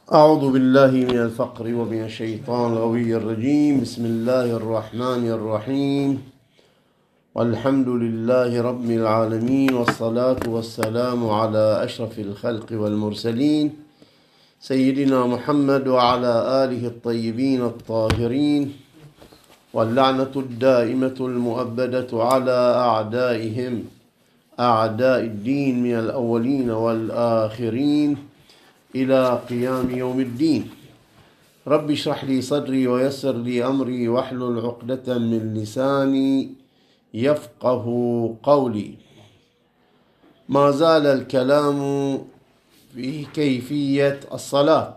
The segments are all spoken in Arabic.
أعوذ بالله من الفقر ومن الشيطان الغوي الرجيم. بسم الله الرحمن الرحيم، والحمد لله رب العالمين، والصلاة والسلام على أشرف الخلق والمرسلين سيدنا محمد وعلى آله الطيبين الطاهرين، واللعنة الدائمة المؤبدة على أعدائهم أعداء الدين من الأولين والآخرين إلى قيام يوم الدين. رب اشرح لي صدري ويسر لي أمري واحلل عقدة من لساني يفقه قولي. ما زال الكلام في كيفية الصلاة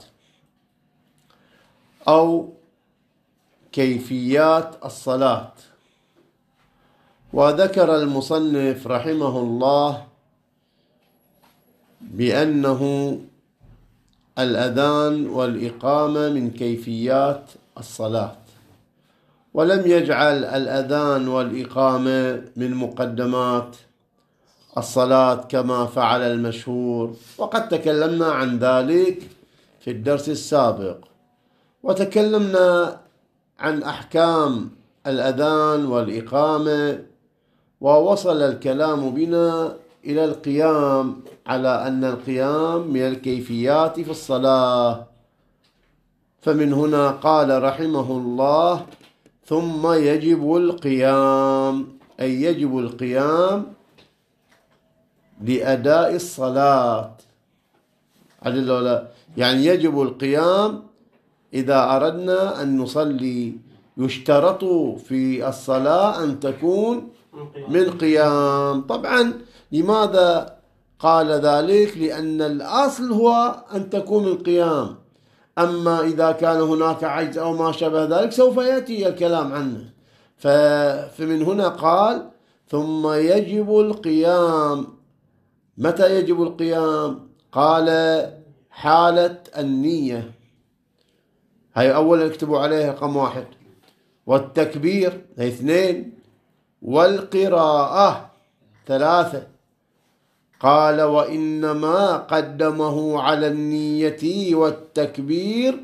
أو كيفيات الصلاة، وذكر المصنف رحمه الله بأنه الأذان والإقامة من كيفيات الصلاة، ولم يجعل الأذان والإقامة من مقدمات الصلاة كما فعل المشهور، وقد تكلمنا عن ذلك في الدرس السابق، وتكلمنا عن أحكام الأذان والإقامة، ووصل الكلام بنا إلى القيام على أن القيام من الكيفيات في الصلاة. فمن هنا قال رحمه الله: ثم يجب القيام، أي يجب القيام لأداء الصلاة. يعني يجب القيام إذا أردنا أن نصلي. يشترط في الصلاة أن تكون من قيام. طبعا لماذا قال ذلك؟ لأن الأصل هو أن تكون من قيام، أما إذا كان هناك عجز أو ما شابه ذلك سوف يأتي الكلام عنه. فمن هنا قال: ثم يجب القيام. متى يجب القيام؟ قال: حالة النية، هاي أولا اكتبوا عليها رقم 1، والتكبير هي 2، والقراءة 3. قال: وإنما قدمه على النية والتكبير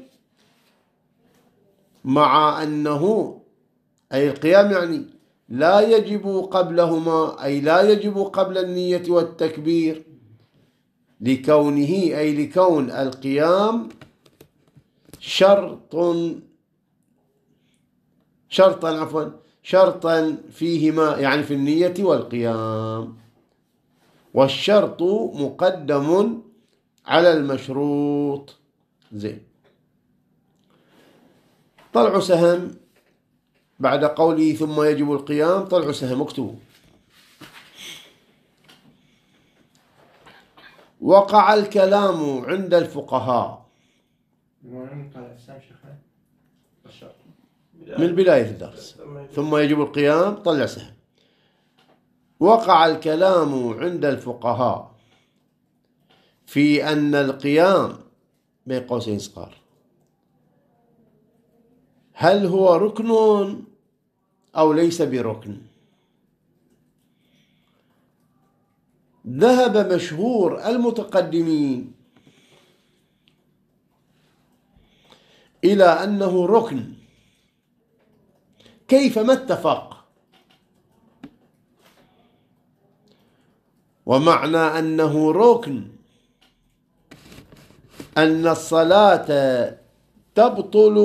مع أنه، أي القيام يعني لا يجب قبلهما، أي لا يجب قبل النية والتكبير، لكونه، أي لكون القيام شرطا فيهما، يعني في النية والقيام، والشرط مقدم على المشروط. زين، طلعوا سهم بعد قوله ثم يجب القيام، طلعوا سهم اكتبوا: وقع الكلام عند الفقهاء من بداية الدرس. ثم يجب القيام، طلع سهم. وقع الكلام عند الفقهاء في أن القيام بين قوسين صغار هل هو ركن أو ليس بركن. ذهب مشهور المتقدمين إلى أنه ركن. كيف؟ ما اتفق. ومعنى أنه ركن أن الصلاة تبطل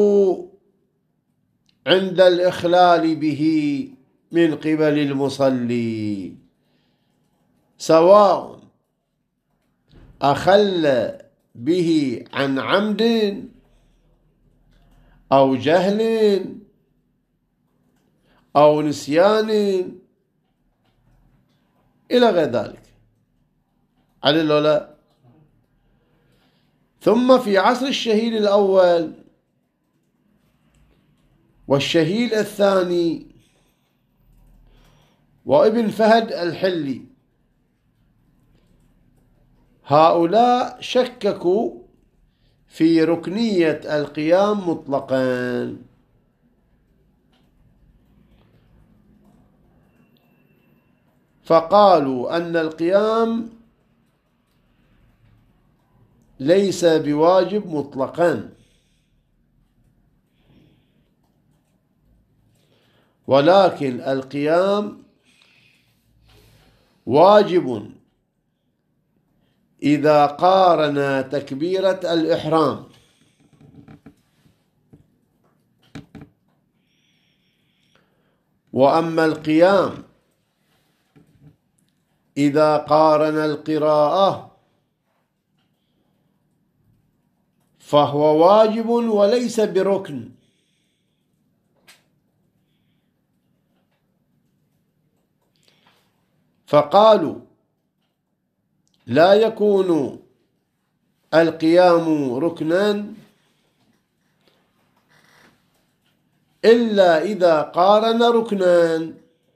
عند الإخلال به من قبل المصلي، سواء أخل به عن عمد أو جهل أو نسيان إلى غير ذلك. على لا. ثم في عصر الشهيد الأول والشهيد الثاني وابن فهد الحلي، هؤلاء شككوا في ركنية القيام مطلقا، فقالوا أن القيام ليس بواجب مطلقا، ولكن القيام واجب إذا قارن تكبيرة الإحرام. وأما القيام إذا قارن القراءة فهو واجب وليس بركن. فقالوا لا يكون القيام ركنا إلا إذا قارن ركنا.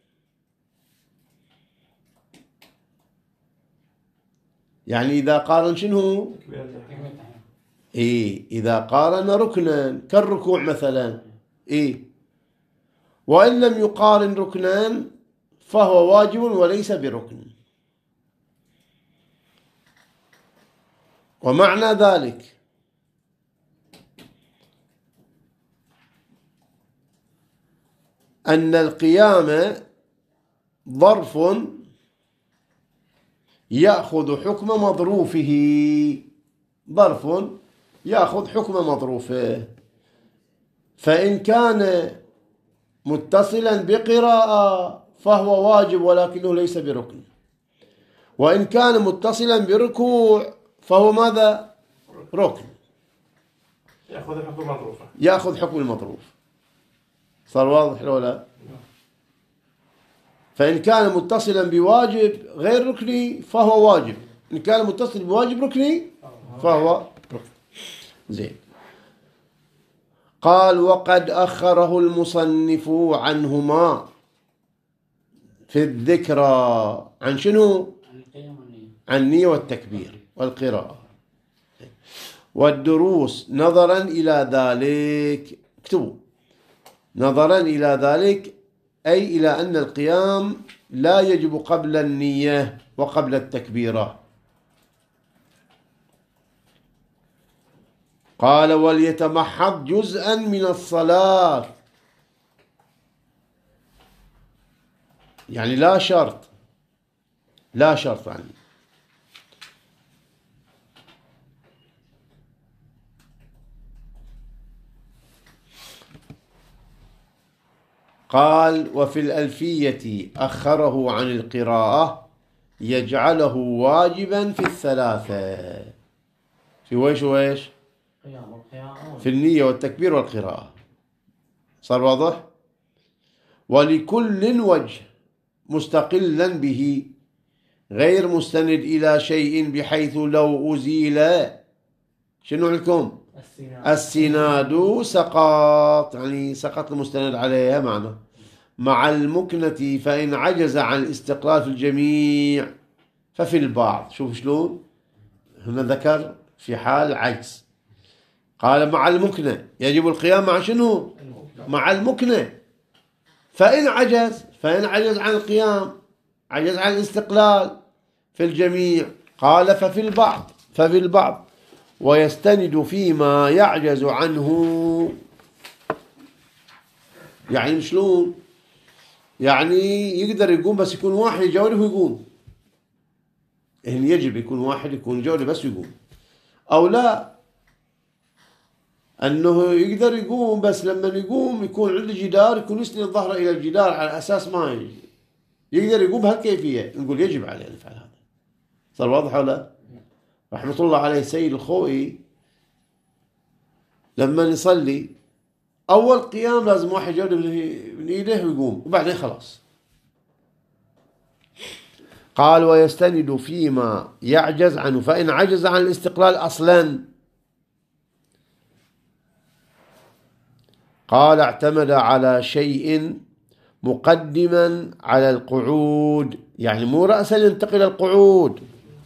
يعني إذا قارن شنو؟ إذا قارن ركنا كالركوع مثلا. وإن لم يقارن ركنا فهو واجب وليس بركن. ومعنى ذلك أن القيام ظرف يأخذ حكم مظروفه، ظرف يأخذ حكم مظروفه. فإن كان متصلا بقراءة فهو واجب ولكنه ليس بركن، وإن كان متصلا بركوع فهو ماذا؟ ركن، يأخذ حكم المظروف. صار واضح لو لا؟ فإن كان متصلا بواجب غير ركني فهو واجب، إن كان متصل بواجب ركني فهو ركن. زين. قال وقد أخره المصنف عنهما في الذكرى. عن شنو؟ عن النية والتكبير والقراءة والدروس نظرا إلى ذلك. اكتبوا نظرا إلى ذلك، أي إلى أن القيام لا يجب قبل النية وقبل التكبيرة. قال وليتمحض جزءا من الصلاة، يعني لا شرط، لا شرط يعني. قال وفي الألفية أخره عن القراءة يجعله واجبا في الثلاثة. في ويش في النية والتكبير والقراءة. صار واضح؟ ولكل وجه مستقلا به غير مستند إلى شيء بحيث لو أزيل شنو عندكم؟ السناد سقط، يعني سقط المستند عليها معنى مع المكنة، فإن عجز عن الاستقلال في الجميع ففي البعض. شوف شلون هنا ذكر في حال عجز. قال مع المكنة يجب القيام مع شنو؟ مع المكنة. فإن عجز عن القيام، عجز عن الاستقلال في الجميع، قال ففي البعض ويستند فيما يعجز عنه. يعني شلون؟ يعني يقدر يقوم بس يكون واحد يجاوره ويقوم، يعني يجب يكون واحد يكون يجاوره بس يقوم، أو لا أنه يقدر يقوم بس لما يقوم يكون عنده جدار يكون يسند ظهره إلى الجدار على أساس ما يقدر يقوم بهالكيفية، نقول يجب عليه نفعل هذا. صار واضح ولا؟ رحمة الله عليه سيد الخوئي لما نصلي أول قيام لازم واحد يجاوب من إيده ويقوم وبعدين خلاص. قال ويستند فيما يعجز عنه، فإن عجز عن الاستقلال أصلا قال اعتمد على شيء مقدما على القعود، يعني مو رأسا ينتقل القعود،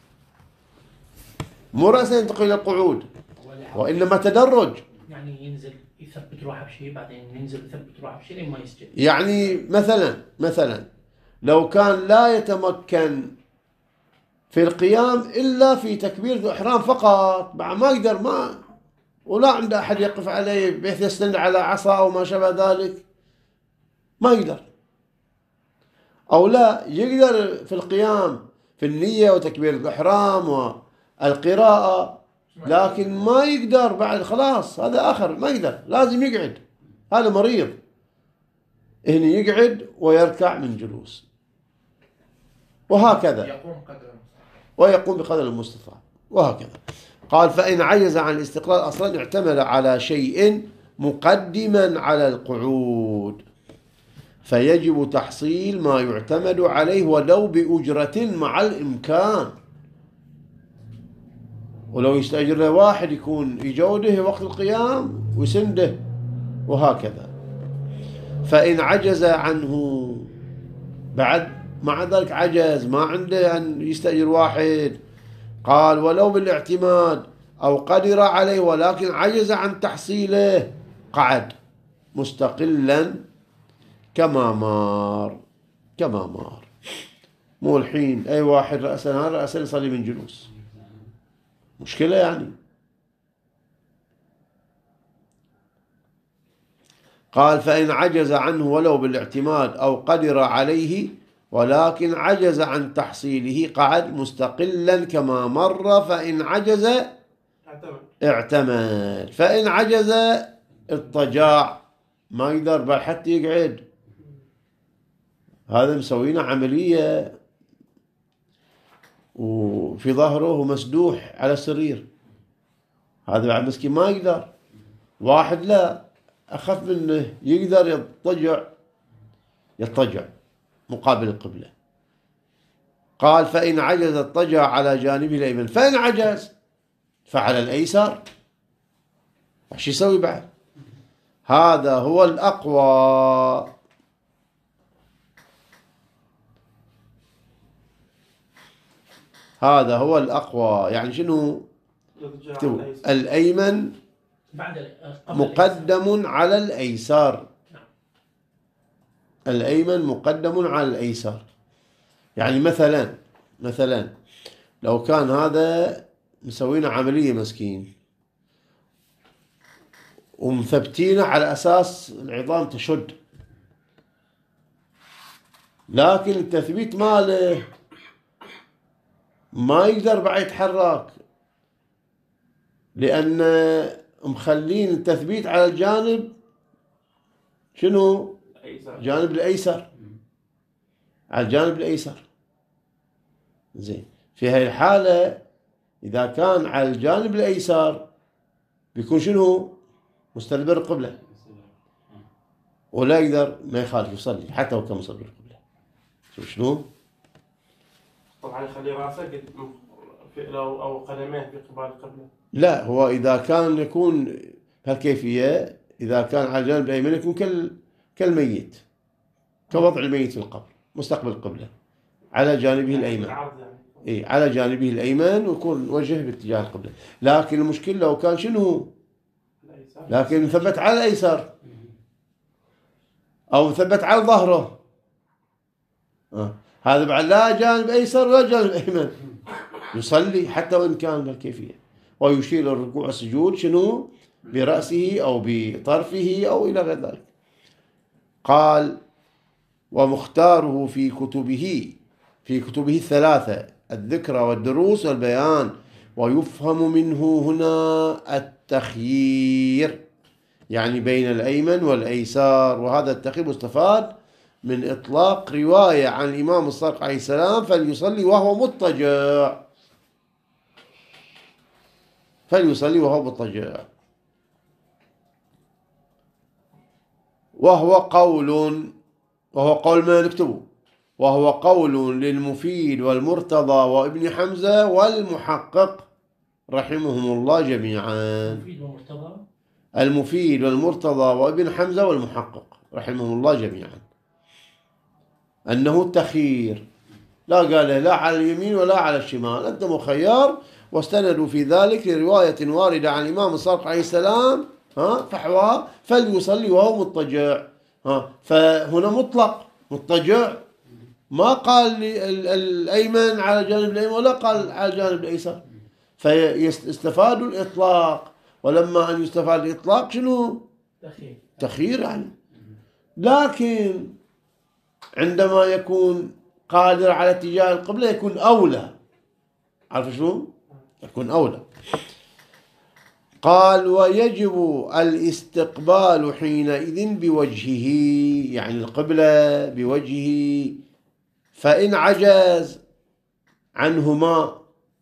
مو رأسا ينتقل إلى القعود، وإنما تدرج. يعني ينزل يثبت روحه بشيء بعدين ينزل يثبت روحه بشيء لين ما يسجد. يعني مثلا لو كان لا يتمكن في القيام إلا في تكبيرة الإحرام فقط، ما يقدر، ولا عنده أحد يقف عليه بحيث يستند على عصا أو ما شابه ذلك، ما يقدر. أو لا يقدر في القيام في النية وتكبير الإحرام والقراءة، لكن ما يقدر بعد، خلاص هذا آخر، ما يقدر، لازم يقعد، هذا مريض، هنا يقعد ويركع من جلوس، وهكذا ويقوم بقدر المستطاع، وهكذا. قال فإن عجز عن الاستقلال أصلا اعتمد على شيء مقدما على القعود، فيجب تحصيل ما يعتمد عليه ولو بأجرة مع الإمكان. ولو يستأجر له واحد يكون يجوده وقت القيام ويسنده، وهكذا. فإن عجز عنه بعد، مع ذلك عجز، ما عنده أن يستأجر واحد، قال ولو بالاعتماد أو قدر عليه ولكن عجز عن تحصيله، قعد مستقلا كما مار. مو الحين أي واحد رأسا يصلي من جلوس، مشكلة يعني. قال فإن عجز عنه ولو بالاعتماد أو قدر عليه ولكن عجز عن تحصيله، قعد مستقلا كما مر. فإن عجز اعتمد، فإن عجز اضطجاع، ما يقدر بل حتى يقعد، هذا مسوينا عملية وفي ظهره مسدوح على السرير، هذا بعد مسكين ما يقدر. واحد لا أخف منه يقدر يضطجع مقابل القبلة. قال فإن عجز اضطجع على جانبه الأيمن، فإن عجز فعلى الأيسر. وش يسوي بعد؟ هذا هو الأقوى. هذا هو الأقوى، يعني شنو؟ الأيمن مقدم على الأيسر. الأيمن مقدم على الأيسر. يعني مثلا لو كان هذا مسوينا عملية مسكين ومثبتينه على أساس العظام تشد، لكن التثبيت ماله ما يقدر بعد يتحرك، لأن مخلين التثبيت على الجانب شنو؟ جانب الأيسر، على الجانب الأيسر. زين، في هاي الحالة إذا كان على الجانب الأيسر بيكون شنو؟ مستدبر القبلة، ولا يقدر، ما يخالف يصلي حتى لو كان مستدبر القبلة. شنو؟ طبعا يخلي راسه أو قدميه في قبال القبلة. لا، هو إذا كان يكون بهالكيفية، إذا كان على الجانب الأيمن يكون كالميت، كوضع الميت في القبر مستقبل القبلة على جانبه الأيمن. إيه، على جانبه الأيمن ويكون وجهه باتجاه القبلة. لكن المشكلة لو كان شنو؟ لكن مثبت على الأيسر أو مثبت على ظهره، هذا بعد لا جانب أيسر ولا جانب أيمن، يصلي حتى وإن كان بالكيفية، ويشير الركوع والسجود شنو؟ برأسه أو بطرفه أو إلى غير ذلك. قال ومختاره في كتبه الثلاثة، الذكرى والدروس والبيان، ويفهم منه هنا التخيير، يعني بين الأيمن والأيسار. وهذا التخيير مستفاد من إطلاق رواية عن الإمام الصادق عليه السلام فليصلي وهو مضطجع، وهو قول ما نكتبه، وهو قول للمفيد والمرتضى وابن حمزة والمحقق رحمهم الله جميعا. المفيد والمرتضى وابن حمزة والمحقق رحمهم الله جميعا أنه التخيير، لا قال لا على اليمين ولا على الشمال، أنت مخير. واستندوا في ذلك لرواية واردة عن الإمام الصادق عليه السلام فحواها فليصلي وهو مضطجع. فهنا مطلق مضطجع، ما قال الأيمن على الجانب الأيمن ولا قال على الجانب الأيسر، فيستفاد الإطلاق. ولما أن يستفاد الإطلاق شنو؟ تخيير يعني. لكن عندما يكون قادر على اتجاه القبلة يكون أولى. عارف شنو؟ يكون أولى. قال ويجب الاستقبال حينئذ بوجهه، يعني القبلة بوجهه. فإن عجز عنهما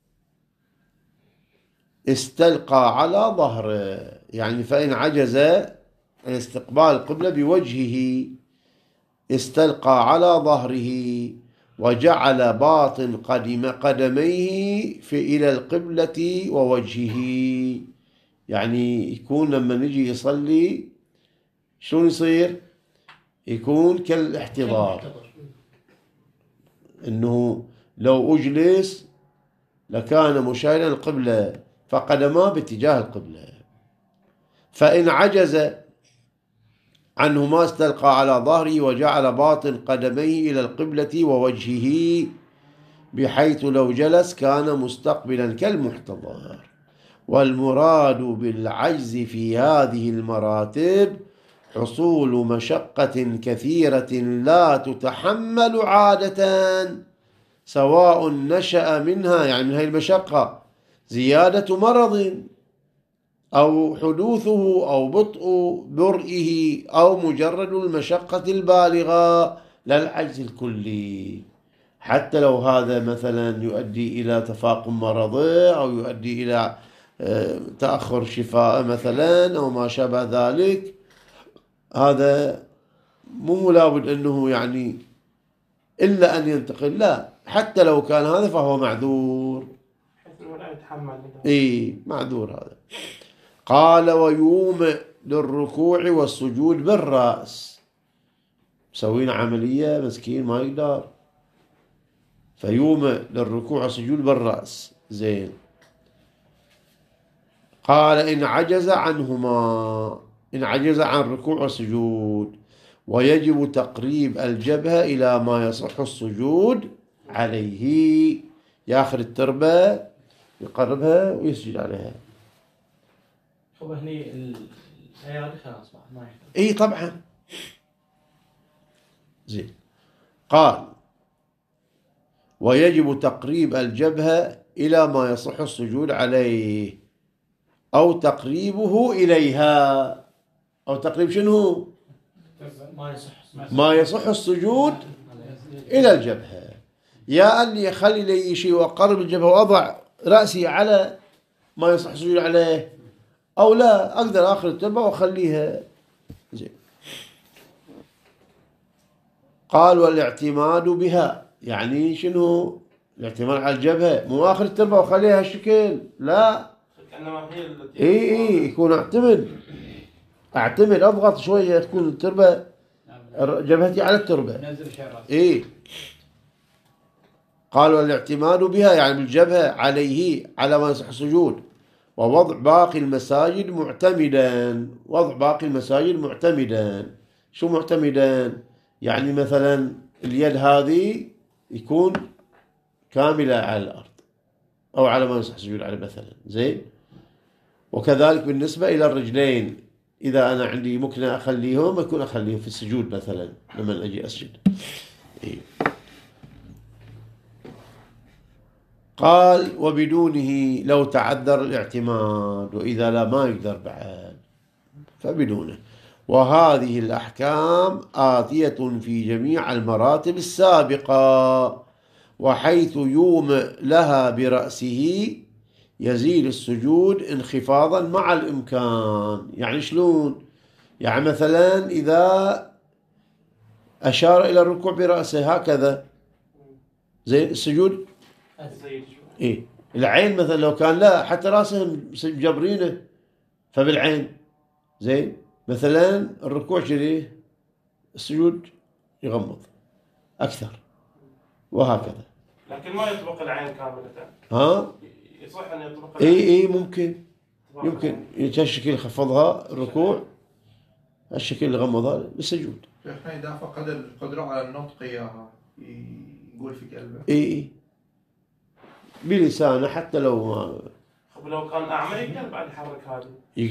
استلقى على ظهره، يعني فإن عجز عن استقبال القبلة بوجهه استلقى على ظهره وجعل باطن قدميه إلى القبلة ووجهه. يعني يكون لما نجي يصلي شلون يصير؟ يكون كالاحتضار، إنه لو أجلس لكان مشاهدا القبلة فقدماه باتجاه القبلة. فإن عجز عنهما استلقى على ظهره وجعل باطن قدميه إلى القبلة ووجهه، بحيث لو جلس كان مستقبلا كالمحتضر. والمراد بالعجز في هذه المراتب حصول مشقة كثيرة لا تتحمل عادة، سواء نشأ منها، يعني من هذه المشقة، زيادة مرض أو حدوثه أو بطء برئه أو مجرد المشقة البالغة لا العجز الكلي. حتى لو هذا مثلا يؤدي إلى تفاقم مرضه أو يؤدي إلى تأخر شفاء مثلا أو ما شابه ذلك، هذا مو لابد أنه يعني إلا أن ينتقل، لا، حتى لو كان هذا فهو معذور. معذور هذا. قال ويومئ للركوع والسجود بالرأس، مسوين عملية مسكين ما يقدر، فيومئ للركوع والسجود بالرأس. زين. قال إن عجز عنهما، إن عجز عن الركوع والسجود، ويجب تقريب الجبهة إلى ما يصح السجود عليه، ياخذ التربة يقربها ويسجد عليها. طب هني الآيات خلاص ما يحتاج. اي طبعا. زين. قال ويجب تقريب الجبهة إلى ما يصح السجود عليه، أو تقريبه إليها، أو تقريب شنو؟ ما يصح السجود إلى الجبهة. يا أني أخلي لي شيء وأقرب الجبهة وأضع رأسي على ما يصح السجود عليه، أو لا أقدر آخر التربة وأخليها. زين. قال والاعتماد بها، يعني شنو الاعتماد على الجبهة؟ مو آخر التربة وأخليها هالشكل، لا، يكون أعتمد أضغط شوية تكون التربة جبهتي على التربة. قال والاعتماد بها يعني بالجبهة عليه على ما يصح السجود، ووضع باقي المساجد معتمدا. وضع باقي المساجد معتمدا، شو معتمدا؟ يعني مثلا اليد هذه يكون كاملة على الأرض أو على ما يصح السجود عليه مثلا. زين. وكذلك بالنسبة إلى الرجلين، إذا أنا عندي ممكن أخليهم أكون أخليهم في السجود مثلا لما أجي أسجد. قال وبدونه لو تعذر الاعتماد، وإذا لا ما يقدر بعد فبدونه. وهذه الأحكام آتية في جميع المراتب السابقة، وحيث يومئ لها برأسه يزيل السجود انخفاضا مع الإمكان. يعني شلون؟ يعني مثلا إذا أشار إلى الركوع برأسه هكذا، زين، السجود العين مثلا لو كان لا حتى رأسه مجبرينه فبالعين. زين. مثلا الركوع كذي، السجود يغمض أكثر، وهكذا. لكن ما يطبق العين كاملة. يصح أن يطبق العين. يمكن هالشكل يخفضها الركوع، هالشكل يغمضها للسجود. شيخنا إذا فقد القدرة على النطق إياها يقول في قلبه. إيه بلسانه حتى لو ما لو كان أعمى يقدر بعد يحرك هذه.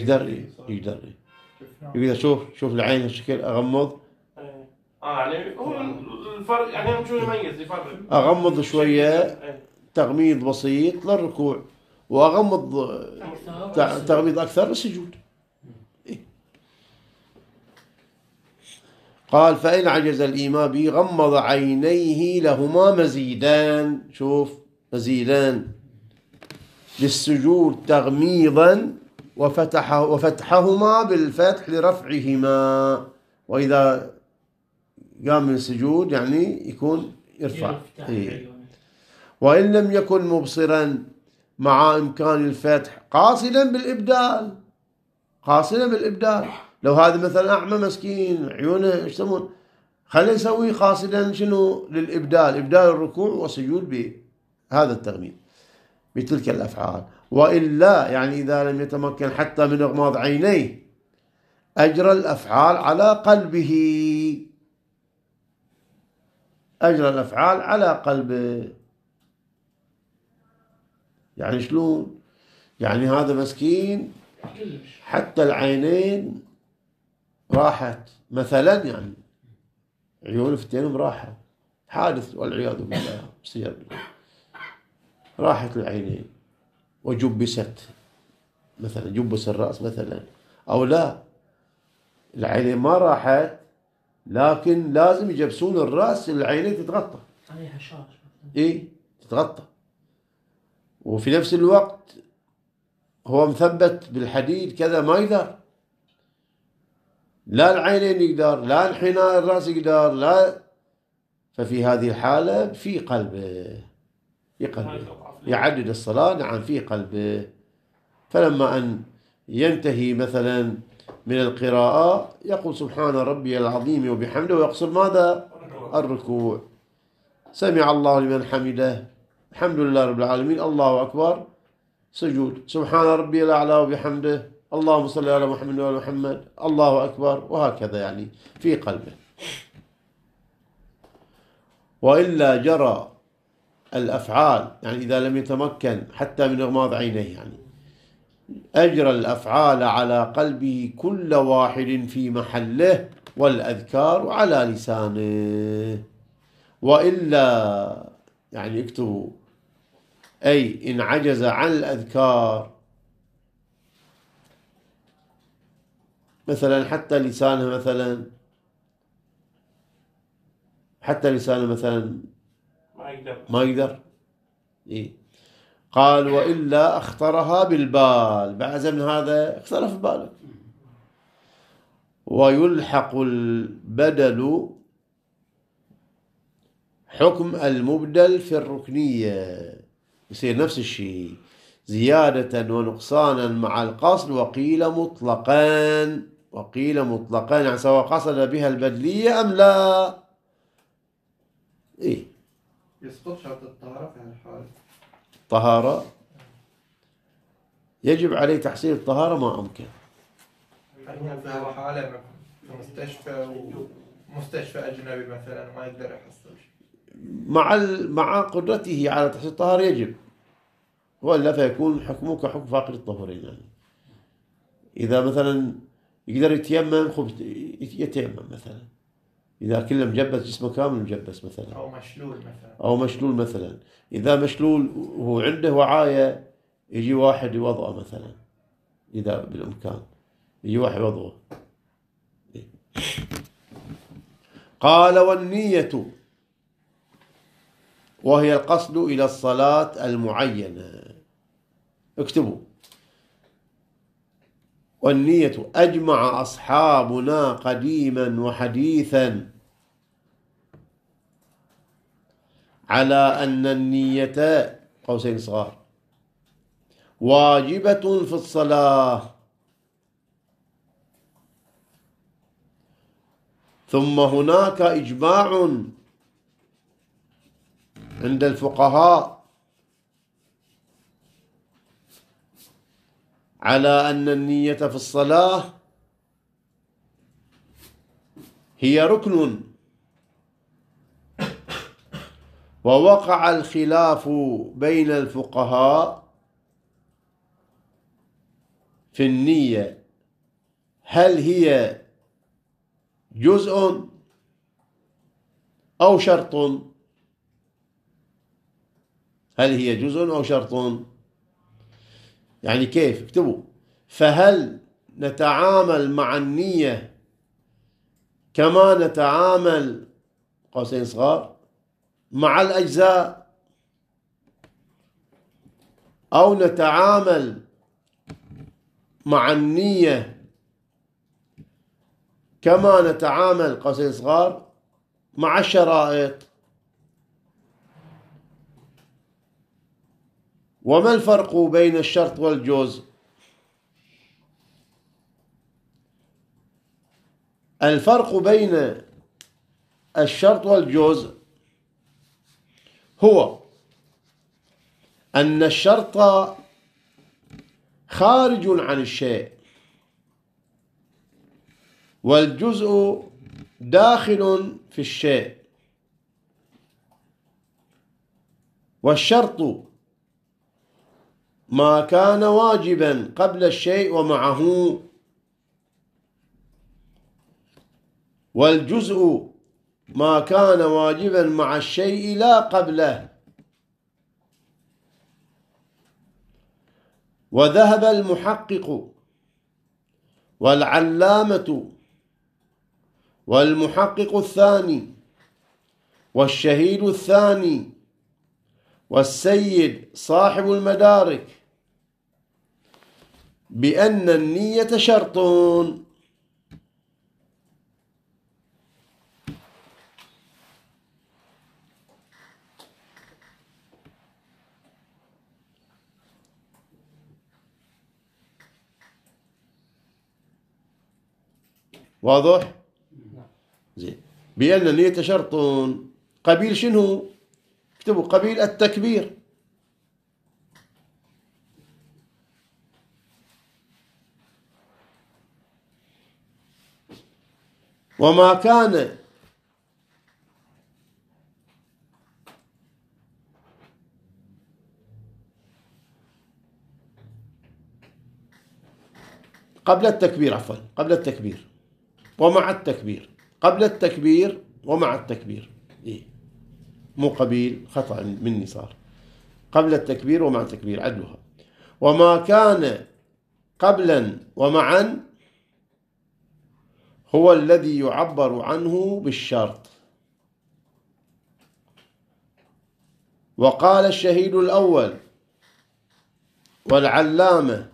يقدر شوف العين الشكل أغمض. يعني هو الفرق يعني شو يميز يفرق. أغمض شوية تغميض بسيط للركوع، وأغمض تغميض أكثر للسجود. قال فإن عجز الإمام به غمض عينيه لهما مزيدان، شوف مزيدان للسجود تغميضا وفتحهما بالفتح لرفعهما، وإذا قام من السجود يعني يكون يرفع. وإن لم يكن مبصرا مع إمكان الفتح قاصدا بالإبدال. لو هذا مثلا أعمى مسكين عيونه ايش يسمون، خليه يسوي قاصدا شنو للإبدال، إبدال الركوع والسجود بهذا التغميض بتلك الأفعال. وإلا يعني إذا لم يتمكن حتى من إغماض عينيه أجرى الأفعال على قلبه. يعني شلون؟ يعني هذا مسكين حتى العينين راحت مثلا، يعني عيون فتينهم راحت، حادث والعياذ بالله يصير، راحت العينين وجبست مثلا، جبس الرأس مثلا، أو لا العينين ما راحت لكن لازم يجبسون الرأس، العينين تتغطى عليها شاش تتغطى، وفي نفس الوقت هو مثبت بالحديد كذا ما يقدر، لا العينين يقدر، لا انحناء الرأس يقدر، لا. ففي هذه الحالة في قلبه يعدد الصلاة، نعم في قلبه. فلما أن ينتهي مثلا من القراءة يقول سبحان ربي العظيم وبحمده، ويقصر ماذا؟ الركوع. سمع الله لمن حمده، الحمد لله رب العالمين، الله أكبر، سجود، سبحان ربي الأعلى وبحمده، اللهم صل على محمد وعلى محمد، الله أكبر، وهكذا يعني في قلبه. وإلا جرى الأفعال، يعني إذا لم يتمكن حتى من إغماض عينيه، يعني أجرى الأفعال على قلبه كل واحد في محله، والأذكار على لسانه. وإلا يعني اكتبوا، أي إن عجز عن الأذكار مثلا حتى لسانه مثلا ما يقدر. قال وإلا اخترها بالبال، بعد من هذا اخترف في بالك. ويلحق البدل حكم المبدل في الركنية، يصير نفس الشيء زيادة ونقصانا مع القصد. وقيل مطلقا يعني سواء قصد بها البدلية أم لا. يسقط شرط الطهارة في هالحالة. طهارة يجب عليه تحصيل الطهارة ما أمكن. يعني في هالحالة في مستشفى أجنبي مثلا ما يقدر يحصل شيء، مع قدرته على تحصيل الطهارة يجب، وإلا فيكون حكمه كحكم فاقد الطهورين. يعني إذا مثلا يقدر يتيمم يتيمم مثلا، إذا كله مجبس جسمه كامل مجبس مثلا، أو مشلول مثلا. إذا مشلول وهو عنده وعاية يجي واحد يوضعه مثلا، إذا بالإمكان يجي واحد يوضعه. قال والنية وهي القصد إلى الصلاة المعينة، اكتبوا. والنية أجمع أصحابنا قديما وحديثا على أن النية قوسين صغار واجبة في الصلاة. ثم هناك إجماع عند الفقهاء على أن النية في الصلاة هي ركن ووقع الخلاف بين الفقهاء في النية، هل هي جزء أو شرط؟ هل هي جزء أو شرط؟ يعني كيف؟ اكتبوا. فهل نتعامل مع النية كما نتعامل قوسين صغار مع الأجزاء، أو نتعامل مع النية كما نتعامل قوسين صغار مع الشرائط؟ وما الفرق بين الشرط والجزء؟ الفرق بين الشرط والجزء هو أن الشرط خارج عن الشيء، والجزء داخل في الشيء. والشرط ما كان واجبا قبل الشيء ومعه، والجزء ما كان واجبا مع الشيء لا قبله. وذهب المحقق والعلامة والمحقق الثاني والشهيد الثاني والسيد صاحب المدارك بأن النية شرط. واضح؟ زين. بأن النية شرط. قبيل شنو؟ اكتبوا قبيل التكبير. وما كان قبل التكبير، عفوا قبل التكبير ومع التكبير، قبل التكبير ومع التكبير، إيه مو قبيل، خطأ مني صار، قبل التكبير ومع التكبير عدلها. وما كان قبلا ومعا هو الذي يعبر عنه بالشرط. وقال الشهيد الأول والعلامة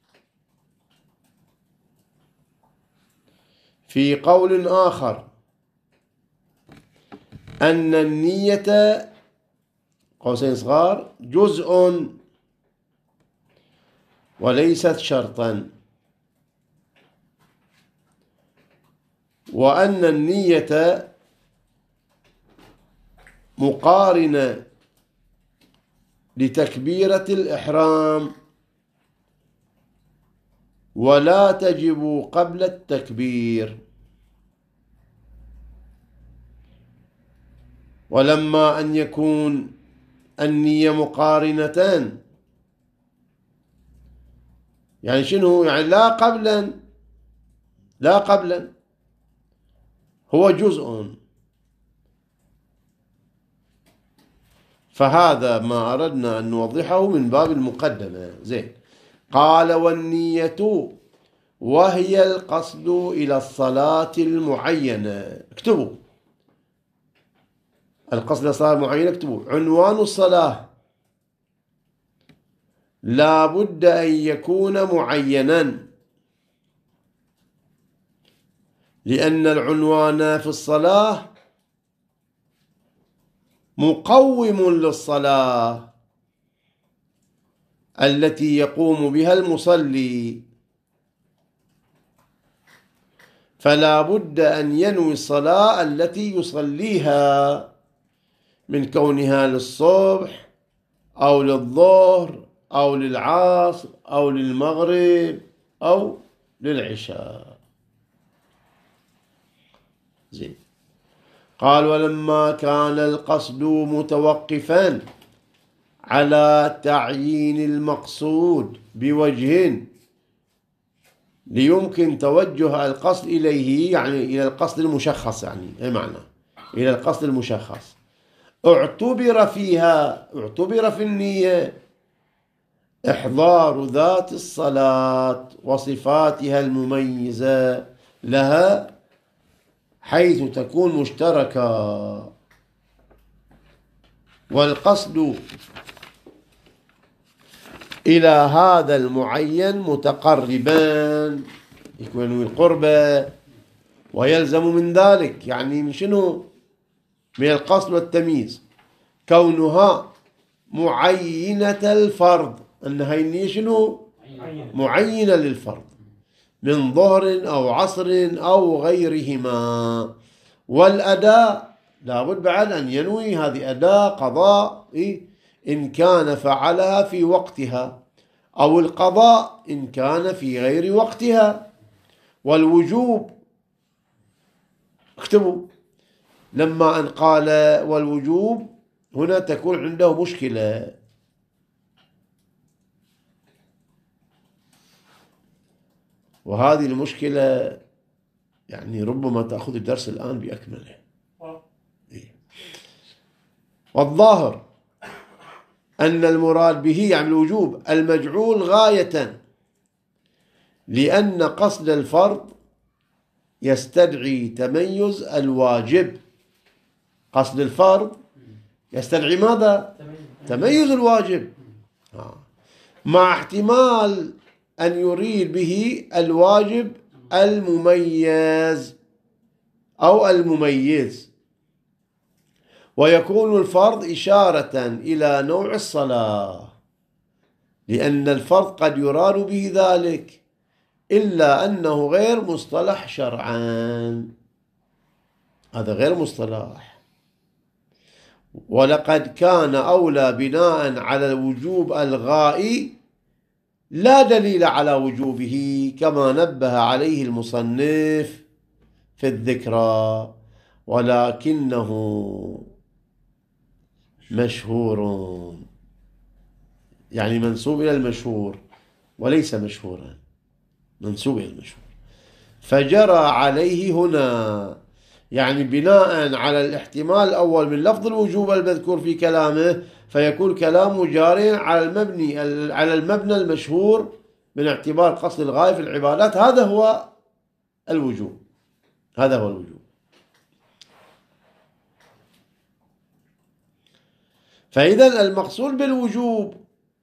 في قول آخر أن النية قوسين صغار جزء وليست شرطا، وأن النية مقارنة لتكبيرة الإحرام ولا تجب قبل التكبير. ولما أن يكون النية مقارنتان، يعني شنو؟ يعني لا قبلا هو جزء. فهذا ما أردنا أن نوضحه من باب المقدمة. زين. قال والنية وهي القصد إلى الصلاة المعينة. اكتبوا القصد إلى الصلاة المعينة، اكتبوا عنوان الصلاة لا بد أن يكون معينا، لأن العنوان في الصلاة مقوم للصلاة التي يقوم بها المصلي، فلا بد أن ينوي الصلاة التي يصليها من كونها للصبح أو للظهر أو للعصر أو للمغرب أو للعشاء. زين. قال ولما كان القصد متوقفا على تعيين المقصود بوجه ليمكن توجه القصد إليه، يعني إلى القصد المشخص، يعني أي معنى إلى القصد المشخص، اعتبر في النية إحضار ذات الصلاة وصفاتها المميزة لها حيث تكون مشتركة، والقصد إلى هذا المعين متقربا، يكون القربة، ويلزم من ذلك، يعني من شنو؟ من القصد والتمييز كونها معينة الفرض، أنها النية شنو؟ معينة للفرض من ظهر أو عصر أو غيرهما. والأداء لابد بعد أن ينوي هذه أداء قضاء إن كان فعلها في وقتها، أو القضاء إن كان في غير وقتها. والوجوب، اكتبوا، لما أن قال والوجوب هنا تكون عنده مشكلة، وهذه المشكلة يعني ربما تأخذ الدرس الآن بأكمله. والظاهر أن المراد به يعني الوجوب المجعول غاية، لأن قصد الفرض يستدعي تميز الواجب. قصد الفرض يستدعي ماذا؟ تميز الواجب، مع احتمال أن يريد به الواجب المميز أو المميز، ويكون الفرض إشارة إلى نوع الصلاة، لأن الفرض قد يراد به ذلك، إلا أنه غير مصطلح شرعا، هذا غير مصطلح. ولقد كان أولى بناء على الوجوب الغائي لا دليل على وجوبه، كما نبه عليه المصنف في الذكرى، ولكنه مشهور، يعني منسوب إلى المشهور وليس مشهورا، منسوب إلى المشهور، فجرى عليه هنا، يعني بناء على الاحتمال الأول من لفظ الوجوب المذكور في كلامه، فيكون كلامه جاريا على المبنى المشهور من اعتبار قصد الغاية في العبادات. هذا هو الوجوب، هذا هو الوجوب. فإذا المقصود بالوجوب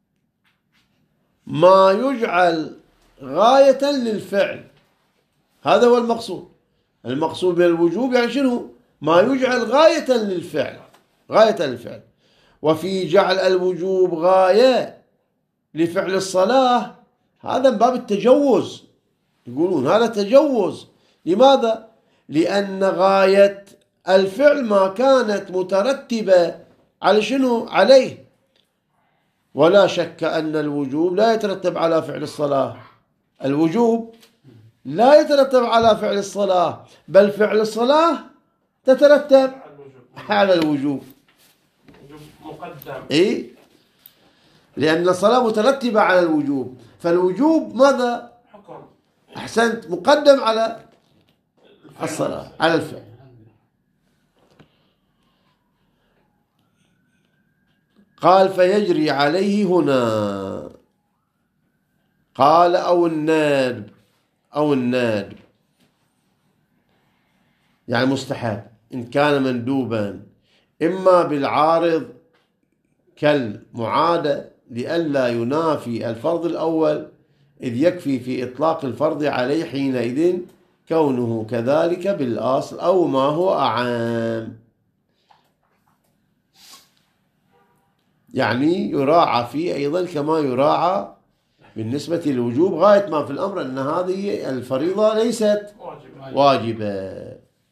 ما يجعل غاية للفعل، هذا هو المقصود. المقصود بالوجوب يعني شنو؟ ما يجعل غاية للفعل، غاية للفعل. وفي جعل الوجوب غاية لفعل الصلاة هذا من باب التجوز، يقولون هذا تجوز. لماذا؟ لأن غاية الفعل ما كانت مترتبة على شنو؟ عليه. ولا شك أن الوجوب لا يترتب على فعل الصلاة، الوجوب لا يترتب على فعل الصلاة، بل فعل الصلاة تترتب على الوجوب مقدم، لأن الصلاة مترتبة على الوجوب، فالوجوب ماذا؟ حكم، أحسنت، مقدم على الصلاة، على الفعل. قال فيجري عليه هنا، قال أو النادب يعني مستحب إن كان مندوبا، إما بالعارض كالمعادة لئلا ينافي الفرض الأول، إذ يكفي في إطلاق الفرض عليه حينئذ كونه كذلك بالأصل، أو ما هو أعام، يعني يراعى فيه أيضا كما يراعى بالنسبة للوجوب، غاية ما في الأمر أن هذه الفريضة ليست واجبة.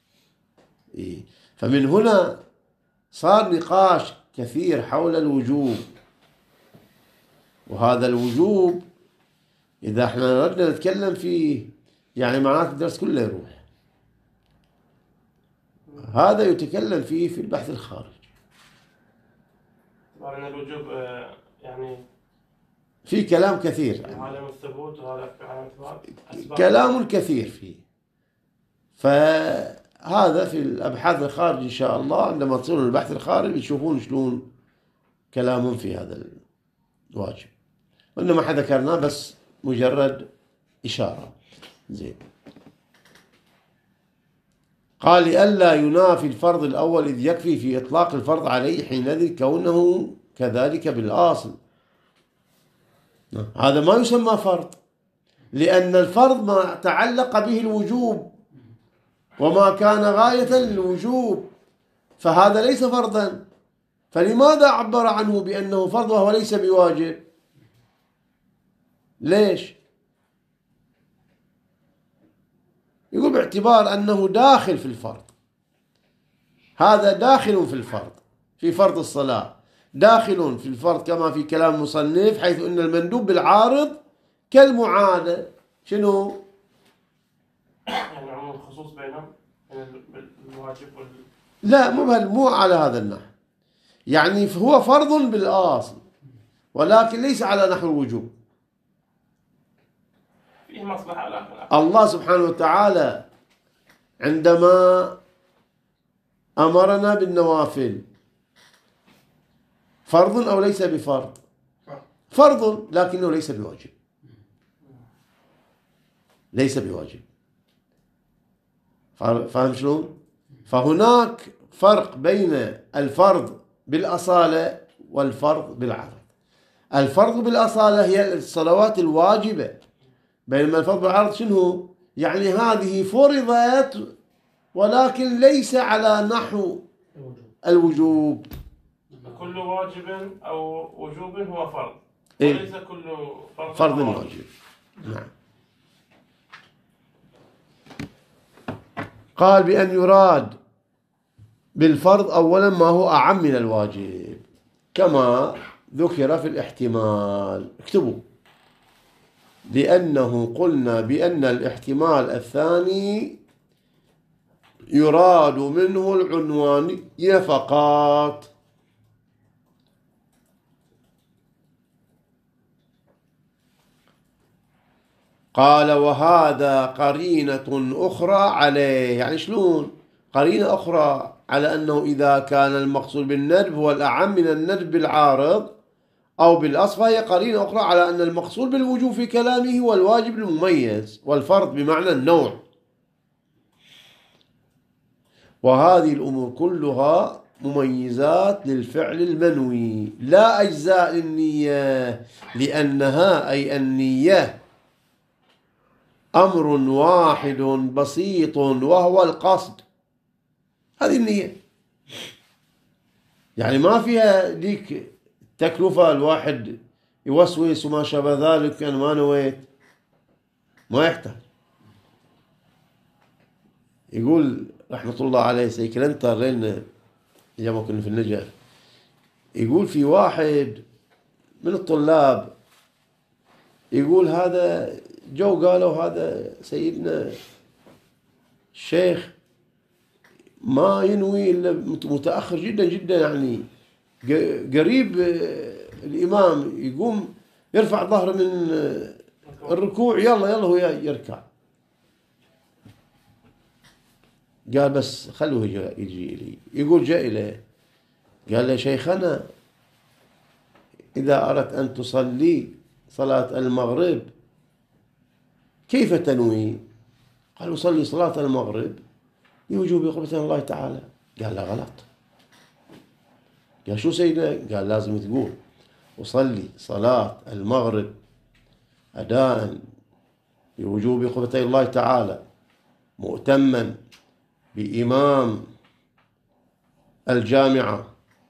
فمن هنا صار نقاش كثير حول الوجوب، وهذا الوجوب إذا احنا ردنا نتكلم فيه يعني معناته الدرس كله يروح. هذا يتكلم فيه في البحث الخارجي. طبعا الوجوب يعني في كلام كثير في عالم الثبوت وهذا في عالم الأسباب. كلام كثير فيه. فهذا في الأبحاث الخارجية إن شاء الله، عندما تصيرون البحث الخارجي بتشوفون شلون كلام في هذا الواجب، وإنما احنا ذكرناه بس مجرد إشارة. زين. قال لئلا ينافي الفرض الأول إذ يكفي في إطلاق الفرض عليه حينئذ كونه كذلك بالأصل. هذا ما يسمى فرض، لأن الفرض ما تعلق به الوجوب وما كان غاية للوجوب، فهذا ليس فرضا. فلماذا عبر عنه بأنه فرض وهو ليس بواجب؟ ليش؟ يقول باعتبار أنه داخل في الفرض. هذا داخل في الفرض، في فرض الصلاة داخل في الفرض كما في كلام المصنف، حيث أن المندوب بالعارض كالمعادة. شنو؟ يعني عموم الخصوص بينهم الواجب لا، مو على هذا النحو. يعني هو فرض بالأصل ولكن ليس على نحو الوجوب. فيه مصلحة لا. الله سبحانه وتعالى عندما أمرنا بالنوافل فرض أو ليس بفرض؟ فرض، لكنه ليس بواجب. ليس بواجب. فاهم شلون؟ فهناك فرق بين الفرض بالأصالة والفرض بالعرض. الفرض بالأصالة هي الصلوات الواجبة، بينما الفرض بالعرض شنو؟ يعني هذه فرضت ولكن ليس على نحو الوجوب. كل واجب أو وجوب هو فرض، وليس كل فرض واجب. نعم. قال بأن يراد بالفرض أولا ما هو أعم من الواجب كما ذكر في الاحتمال. اكتبوا: لأنه قلنا بأن الاحتمال الثاني يراد منه العنوانية فقط. قال وهذا قرينة أخرى عليه. يعني شلون قرينة أخرى؟ على أنه إذا كان المقصود بالندب هو الأعم من الندب بالعارض أو بالأصل، فهي قرينة أخرى على أن المقصود بالوجوب في كلامه هو الواجب المميز، والفرض بمعنى النوع. وهذه الأمور كلها مميزات للفعل المنوي لا أجزاء للنية، لأنها أي النية أمر واحد بسيط وهو القصد. هذه النية، يعني ما فيها ديك تكلفة الواحد يوسوس وما شابه ذلك. أنا ما نويت، ما يحتاج. يقول رحمة الله عليه سيد كلنتر لنا أيام كنا في النجف، يقول في واحد من الطلاب يقول هذا جو قالوا هذا سيدنا الشيخ ما ينوي إلا متأخر جدا جدا، يعني قريب الإمام يقوم يرفع ظهره من الركوع يلا هو يركع. قال بس خلوه يجي لي. يقول جاء إليه قال له شيخنا إذا أردت أن تصلي صلاة المغرب كيف تنوي؟ قال صلي صلاة المغرب بوجوب قربة الله تعالى. قال لا غلط. قال شو سيدنا؟ قال لازم تقول أصلي صلاة المغرب أداء بوجوب قربة الله تعالى مؤتما بإمام الجامعة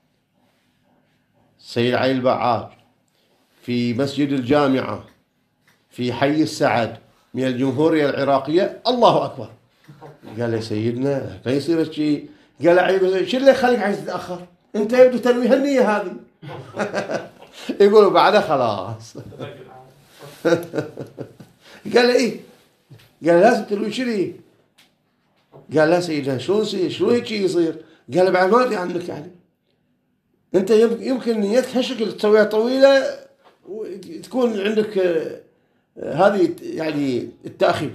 سيد علي البعاج في مسجد الجامعة في حي السعد من الجمهورية العراقية. الله أكبر. قال لي سيدنا ما يصير شيء. قال عيب شو اللي يخليك عايز تتأخر؟ أنت يبدو تنوي هالنية هذه. يقولوا بعدها خلاص. قال لي إيه؟ قال لازم تنوي شنو؟ قال لا سيدنا شلون هيك يصير؟ قال بعد ما ادري عنك يعني انت يمكن نيتك هالشكل تسويها طويله وتكون عندك هذه يعني التأخير.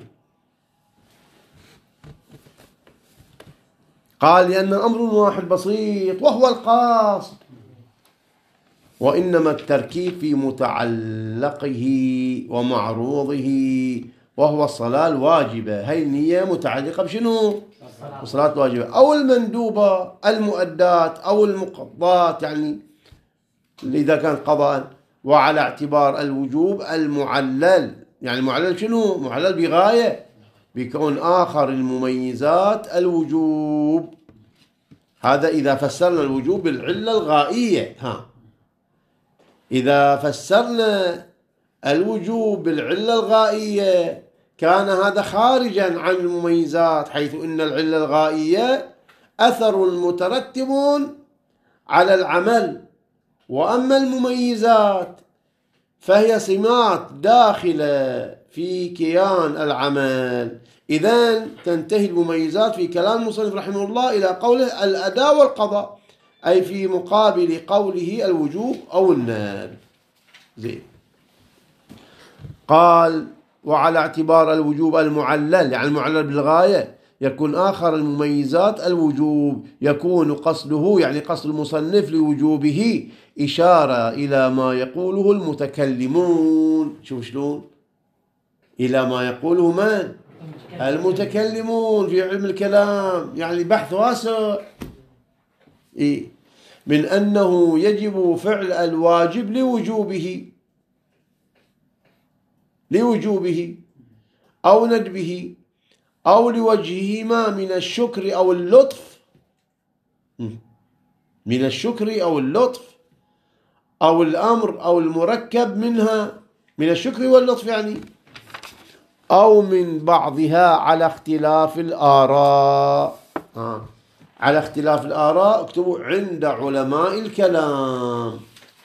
قال لأن أمر واحد بسيط وهو القصد، وإنما التركيب في متعلقه ومعروضه وهو الصلاة الواجبة. هاي النية متعلقة بشنو؟ الصلاة الواجبة أو المندوبة المؤدات أو المقضات، يعني إذا كان قضاء. وعلى اعتبار الوجوب المعلل، يعني معلل شنو؟ معلل بغاية، بكون آخر المميزات الوجوب. هذا إذا فسرنا الوجوب بالعلة الغائية. إذا فسرنا الوجوب بالعلة الغائية كان هذا خارجا عن المميزات، حيث إن العلة الغائية أثر مترتب على العمل، وأما المميزات فهي سمات داخلة في كيان العمل. إذن تنتهي المميزات في كلام المصنف رحمه الله إلى قوله الأداء والقضاء، أي في مقابل قوله الوجوب أو الندب. زين. قال وعلى اعتبار الوجوب المعلل، يعني المعلل بالغاية، يكون آخر المميزات الوجوب، يكون قصده يعني قصد المصنف لوجوبه إشارة إلى ما يقوله المتكلمون. شوف شلون؟ إلى ما يقوله من؟ المتكلمون في علم الكلام، يعني بحث واسع. من أنه يجب فعل الواجب لوجوبه أو ندبه أو لوجههما من الشكر أو اللطف، من الشكر أو اللطف أو الأمر أو المركب منها، من الشكر واللطف يعني، أو من بعضها على اختلاف الآراء. على اختلاف الآراء اكتبوا عند علماء الكلام.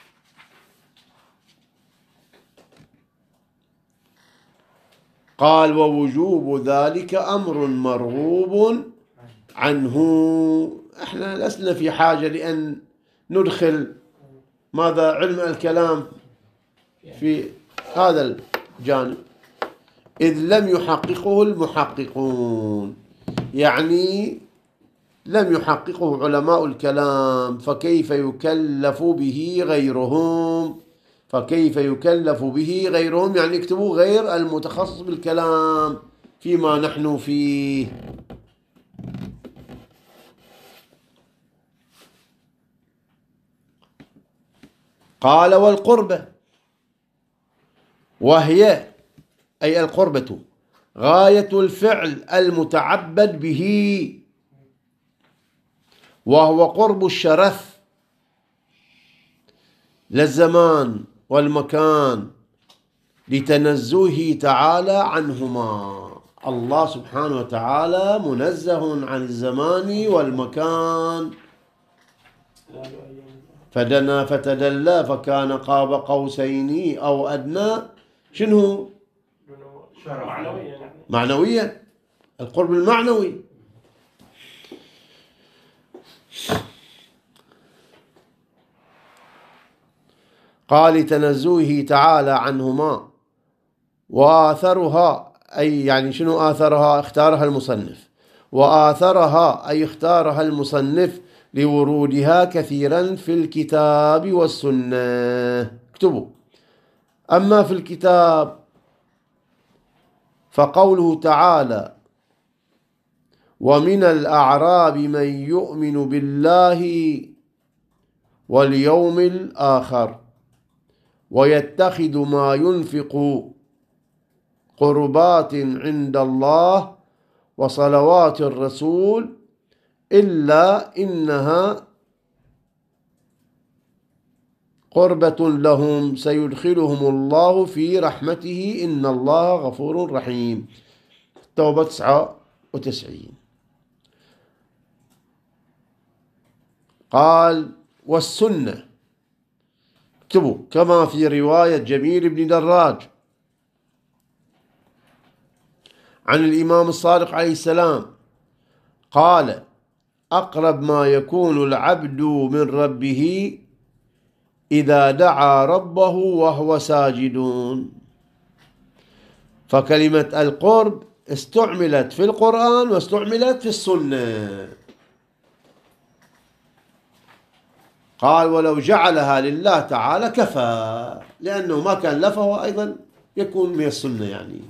قال ووجوب ذلك أمر مرغوب عنه. احنا لسنا في حاجة لأن ندخل ماذا علم الكلام في هذا الجانب، إذ لم يحققه المحققون، يعني لم يحققه علماء الكلام، فكيف يكلف به غيرهم؟ فكيف يكلف به غيرهم؟ يعني اكتبوا غير المتخصص بالكلام فيما نحن فيه. قال والقربة، وهي أي القربة غاية الفعل المتعبد به، وهو قرب الشرف للزمان والمكان لتنزهه تعالى عنهما. الله سبحانه وتعالى منزه عن الزمان والمكان، فدنا فتدلى فكان قاب قوسين أو أدنى. شنو؟ معنويا، القرب المعنوي. قال لتنزهه تعالى عنهما، وآثرها أي يعني شنو آثرها؟ اختارها المصنف، وآثرها أي اختارها المصنف لورودها كثيرا في الكتاب والسنة. اكتبوا. أما في الكتاب فقوله تعالى ومن الأعراب من يؤمن بالله واليوم الآخر ويتخذ ما ينفق قربات عند الله وصلوات الرسول إلا إنها قربة لهم سيدخلهم الله في رحمته إن الله غفور رحيم. التوبة 99. قال والسنة، اكتبوا كما في رواية جميل بن دراج عن الإمام الصادق عليه السلام قال أقرب ما يكون العبد من ربه إذا دعا ربه وهو ساجد. فكلمة القرب استعملت في القرآن واستعملت في السنة. قال ولو جعلها لله تعالى كفى، لأنه ما كان له فهو أيضا يكون من السنة يعني.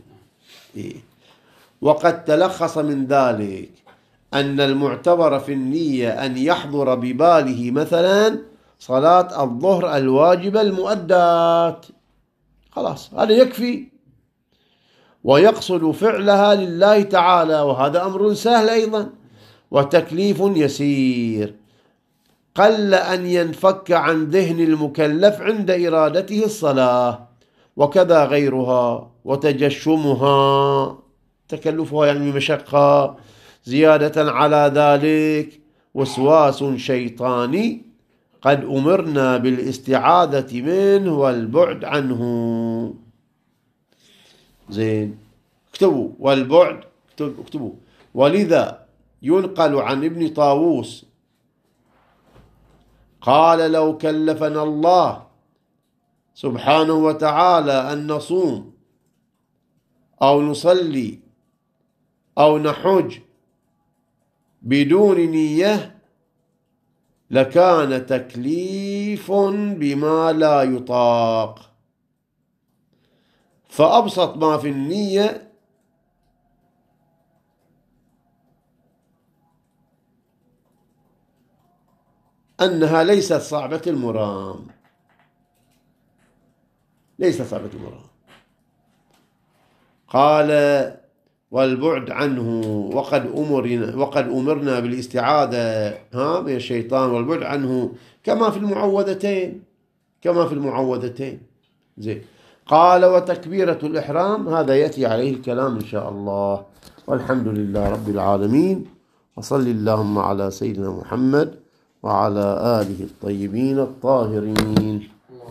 وقد تلخص من ذلك أن المعتبر في النية أن يحضر بباله مثلا صلاة الظهر الواجبة المؤدات، خلاص هذا يكفي، ويقصد فعلها لله تعالى، وهذا أمر سهل أيضا وتكليف يسير، قل أن ينفك عن ذهن المكلف عند إرادته الصلاة، وكذا غيرها وتجشمها، تكلفها يعني مشقة، زيادة على ذلك وسواس شيطاني قد أمرنا بالاستعاذة منه والبعد عنه. زين، اكتبوا والبعد، اكتبوا. ولذا ينقل عن ابن طاووس قال لو كلفنا الله سبحانه وتعالى أن نصوم أو نصلي أو نحج بدون نية لكان تكليف بما لا يطاق. فأبسط ما في النية أنها ليست صعبة المرام، ليست صعبة المرام. قال والبعد عنه وقد أمرنا بالاستعاذة من الشيطان والبعد عنه كما في المعوذتين. زين. قال وتكبيرة الإحرام، هذا يأتي عليه الكلام إن شاء الله. والحمد لله رب العالمين، وصل اللهم على سيدنا محمد وعلى آله الطيبين الطاهرين.